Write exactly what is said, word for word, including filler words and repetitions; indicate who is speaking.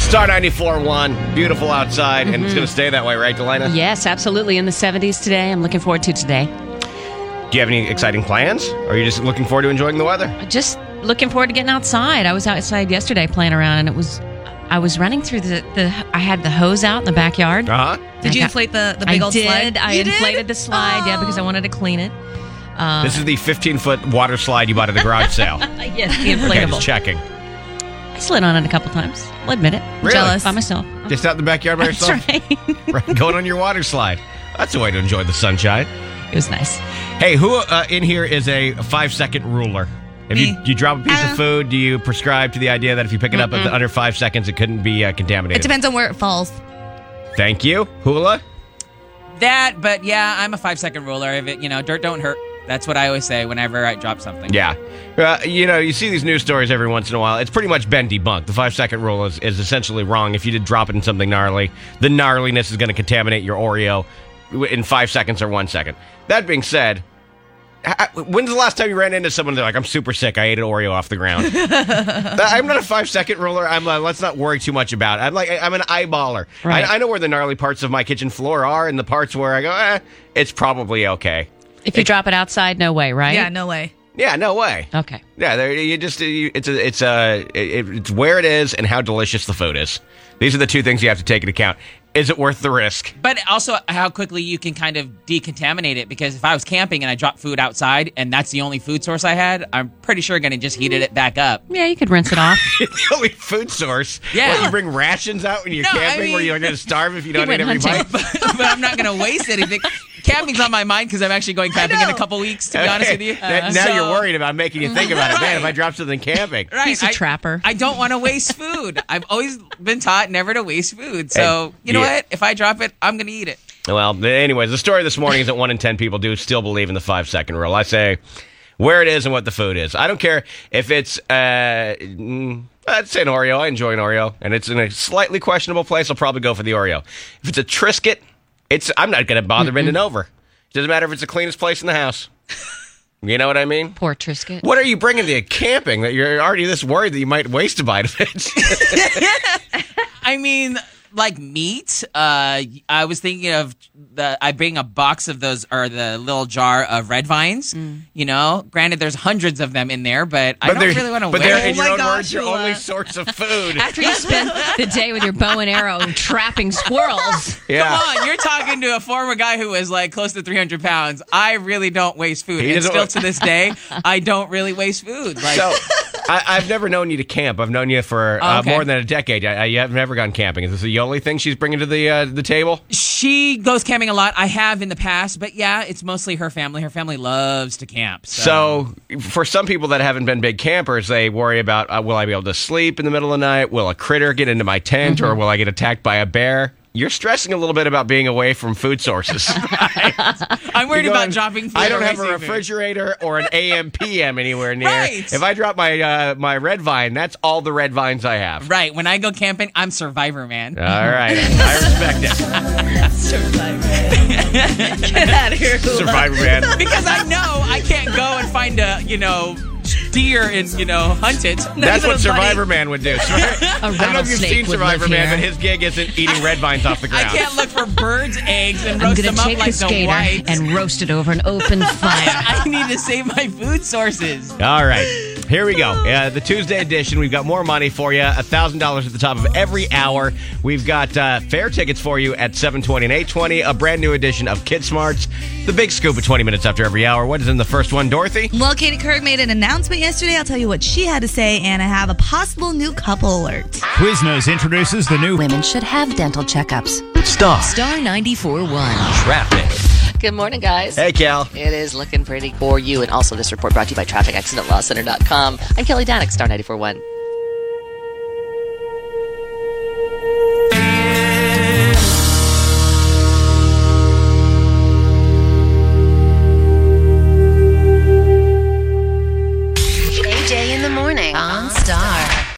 Speaker 1: Star ninety-four point one, beautiful outside, mm-hmm. and it's going to stay that way, right, Delina?
Speaker 2: Yes, absolutely. In the seventies today. I'm looking forward to today.
Speaker 1: Do you have any exciting plans, or are you just looking forward to enjoying the weather?
Speaker 2: Just looking forward to getting outside. I was outside yesterday playing around, and it was... I was running through the, the I had the hose out in the backyard.
Speaker 1: Uh-huh.
Speaker 3: Did you
Speaker 2: got,
Speaker 3: inflate the, the big
Speaker 2: I
Speaker 3: old
Speaker 2: did.
Speaker 3: slide?
Speaker 2: I
Speaker 3: you
Speaker 2: inflated
Speaker 3: did?
Speaker 2: the slide,
Speaker 3: oh.
Speaker 2: yeah, because I wanted to clean it. Uh,
Speaker 1: this is the fifteen-foot water slide you bought at the garage sale.
Speaker 2: Yes, the inflatable.
Speaker 1: Okay, just checking.
Speaker 2: I slid on it a couple times. I'll admit it.
Speaker 1: Really?
Speaker 2: Jealous. By myself.
Speaker 1: Just out in the backyard by yourself?
Speaker 2: That's right.
Speaker 1: Right, going on your water slide. That's a way to enjoy the sunshine.
Speaker 2: It was nice.
Speaker 1: Hey, who uh, in here is a five-second ruler? If
Speaker 3: Me.
Speaker 1: you, you drop a piece
Speaker 3: Uh,
Speaker 1: of food, do you prescribe to the idea that if you pick it up
Speaker 2: Mm-mm.
Speaker 1: at under five seconds, it couldn't be uh, contaminated?
Speaker 3: It depends on where it falls.
Speaker 1: Thank you. Hula?
Speaker 4: That, but yeah, I'm a five-second ruler. If it, you know, dirt don't hurt. That's what I always say whenever I drop something.
Speaker 1: Yeah. Uh, you know, you see these news stories every once in a while. It's pretty much been debunked. The five-second rule is, is essentially wrong. If you did drop it in something gnarly, the gnarliness is going to contaminate your Oreo in five seconds or one second. That being said, when's the last time you ran into someone they're like, I'm super sick, I ate an Oreo off the ground? I'm not a five-second ruler. I'm uh, let's not worry too much about it. I'm like, I'm an eyeballer.
Speaker 2: Right.
Speaker 1: I, I know where the gnarly parts of my kitchen floor are and the parts where I go, eh, it's probably okay.
Speaker 2: If you it, drop it outside, no way, right?
Speaker 3: Yeah, no way.
Speaker 1: Yeah, no way.
Speaker 2: Okay.
Speaker 1: Yeah, there, you just you, it's a, it's a it, it's where it is and how delicious the food is. These are the two things you have to take into account. Is it worth the risk?
Speaker 4: But also how quickly you can kind of decontaminate it, because if I was camping and I dropped food outside and that's the only food source I had, I'm pretty sure going to just heat it back up.
Speaker 2: Yeah, you could rinse it off.
Speaker 1: The only food source?
Speaker 4: Yeah.
Speaker 1: What, you bring rations out when you're
Speaker 4: No,
Speaker 1: camping
Speaker 4: I mean,
Speaker 1: where you're going to starve if you don't eat every
Speaker 2: hunting.
Speaker 1: bite?
Speaker 4: but, but I'm not going to waste anything. Camping's on my mind because I'm actually going camping in a couple weeks, to be
Speaker 1: Okay.
Speaker 4: honest with you.
Speaker 1: Now, now
Speaker 4: So-
Speaker 1: you're worried about making you think about it. Man, if I drop something camping.
Speaker 4: Right.
Speaker 2: He's a
Speaker 4: I-
Speaker 2: trapper.
Speaker 4: I don't want to waste food. I've always been taught never to waste food. So,
Speaker 1: Hey,
Speaker 4: you know
Speaker 1: yeah.
Speaker 4: what? If I drop it, I'm going to eat it.
Speaker 1: Well, anyways, the story this morning is that one in ten people do still believe in the five-second rule. I say where it is and what the food is. I don't care if it's, uh, mm, I'd say an Oreo. I enjoy an Oreo. And it's in a slightly questionable place, I'll probably go for the Oreo. If it's a Triscuit, it's I'm not going to bother Mm-mm. bending over. Doesn't matter if it's the cleanest place in the house. You know what I mean?
Speaker 2: Poor Triscuit.
Speaker 1: What are you bringing to camping that you're already this worried that you might waste a bite of it?
Speaker 4: I mean, like meat. Uh, I was thinking of the. I bring a box of those, or the little jar of red vines. Mm. You know, granted, there's hundreds of them in there, but, I
Speaker 1: but
Speaker 4: don't really want to.
Speaker 1: But
Speaker 4: wear
Speaker 1: they're, in
Speaker 3: Oh
Speaker 1: your
Speaker 3: my
Speaker 1: own
Speaker 3: gosh,
Speaker 1: words, your
Speaker 3: Hula.
Speaker 1: only source of food.
Speaker 2: After you spend the day with your bow and arrow trapping squirrels.
Speaker 1: Yeah.
Speaker 4: Come on, you're talking to a former guy who was like close to three hundred pounds. I really don't waste food,
Speaker 1: He
Speaker 4: and
Speaker 1: doesn't
Speaker 4: still
Speaker 1: wa-
Speaker 4: to this day, I don't really waste food. Like,
Speaker 1: So, I, I've never known you to camp. I've known you for uh,
Speaker 4: Okay.
Speaker 1: more than a decade. I, I, you have never gone camping. Is this a Yoli thing she's bringing to the uh, the table?
Speaker 4: she goes camping a lot. I have in the past, but yeah, it's mostly her family. Her family loves to camp. So,
Speaker 1: So, for some people that haven't been big campers, they worry about, uh, will I be able to sleep in the middle of the night? Will a critter get into my tent?
Speaker 4: Mm-hmm.
Speaker 1: Or will I get attacked by a bear? You're stressing a little bit about being away from food sources.
Speaker 4: I'm worried
Speaker 1: You're
Speaker 4: about
Speaker 1: going,
Speaker 4: dropping food.
Speaker 1: I don't
Speaker 4: or
Speaker 1: have a
Speaker 4: wasting food.
Speaker 1: refrigerator or an A M P M anywhere near.
Speaker 4: Right.
Speaker 1: If I drop my uh, my red vine, that's all the red vines I have.
Speaker 4: Right. When I go camping, I'm Survivor, man.
Speaker 1: All right. I respect it.
Speaker 3: Get out of here, Hula.
Speaker 1: Survivor man.
Speaker 4: Because I know I can't go and find a, you know, deer and, you know, hunt it.
Speaker 1: That's
Speaker 3: even
Speaker 1: what
Speaker 3: a
Speaker 1: Survivor
Speaker 3: bunny.
Speaker 1: Man would do. So, I don't know if you've
Speaker 2: rattlesnake
Speaker 1: seen
Speaker 2: would
Speaker 1: Survivor
Speaker 2: live
Speaker 1: Man,
Speaker 2: here.
Speaker 1: but his gig isn't eating red vines off the
Speaker 4: I
Speaker 1: ground.
Speaker 4: can't look for birds' eggs and
Speaker 2: I'm
Speaker 4: roast
Speaker 2: going
Speaker 4: them
Speaker 2: to
Speaker 4: up
Speaker 2: take
Speaker 4: like
Speaker 2: the
Speaker 4: the
Speaker 2: skater
Speaker 4: whites.
Speaker 2: and roast it over an open fire.
Speaker 4: I need to save my food sources.
Speaker 1: All right. Here we go. Uh, the Tuesday edition. We've got more money for you. one thousand dollars at the top of every hour. We've got uh, fair tickets for you at seven twenty and eight twenty. A brand new edition of Kid Smarts. The big scoop at twenty minutes after every hour. What is in the first one, Dorothy?
Speaker 3: Well, Katie Couric made an announcement yesterday. I'll tell you what she had to say, and I have a possible new couple alert.
Speaker 5: Quiznos introduces the new
Speaker 6: Women should have dental checkups.
Speaker 5: Star
Speaker 2: Star ninety-four point one.
Speaker 1: Traffic.
Speaker 6: Good morning, guys.
Speaker 1: Hey, Cal.
Speaker 6: It is looking pretty for you. And also this report brought to you by traffic accident law center dot com. I'm Kelly Danick, Star ninety-four point one.